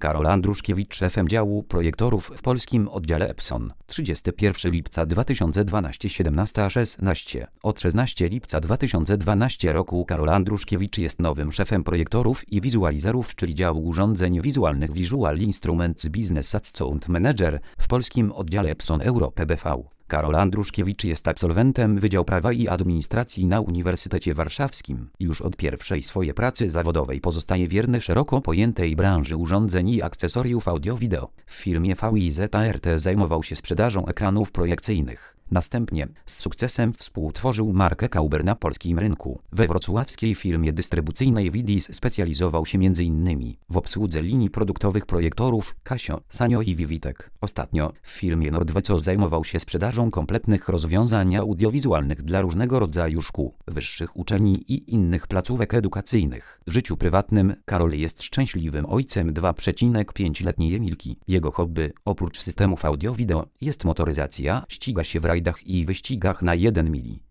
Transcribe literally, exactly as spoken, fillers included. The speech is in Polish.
Karol Andruszkiewicz, szefem działu projektorów w polskim oddziale Epson. trzydziestego pierwszego lipca dwa tysiące dwunastego, siedemnastego szesnastego. Od szesnastego lipca dwa tysiące dwunastego roku Karol Andruszkiewicz jest nowym szefem projektorów i wizualizerów, czyli działu urządzeń wizualnych Visual Instruments Business Account Manager w polskim oddziale Epson Europe B V. Karol Andruszkiewicz jest absolwentem Wydziału Prawa i Administracji na Uniwersytecie Warszawskim. Już od pierwszej swojej pracy zawodowej pozostaje wierny szeroko pojętej branży urządzeń i akcesoriów audio-wideo. W firmie V I Z A R T zajmował się sprzedażą ekranów projekcyjnych. Następnie z sukcesem współtworzył markę Kauber na polskim rynku. We wrocławskiej firmie dystrybucyjnej Widis specjalizował się między innymi w obsłudze linii produktowych projektorów Casio, Sanyo i Vivitek. Ostatnio w firmie Nordweco zajmował się sprzedażą kompletnych rozwiązań audiowizualnych dla różnego rodzaju szkół, wyższych uczelni i innych placówek edukacyjnych. W życiu prywatnym Karol jest szczęśliwym ojcem dwupięcioletniej Emilki. Jego hobby, oprócz systemów audio-wideo, jest motoryzacja, ściga się w rajdach i wyścigach na jeden mili.